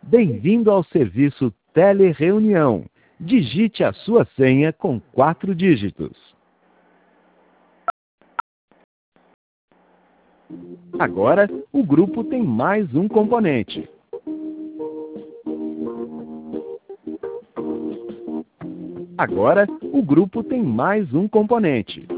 Bem-vindo ao serviço Telereunião. Digite a sua senha com 4 dígitos. Agora, o grupo tem mais um componente. Agora, o grupo tem mais um componente.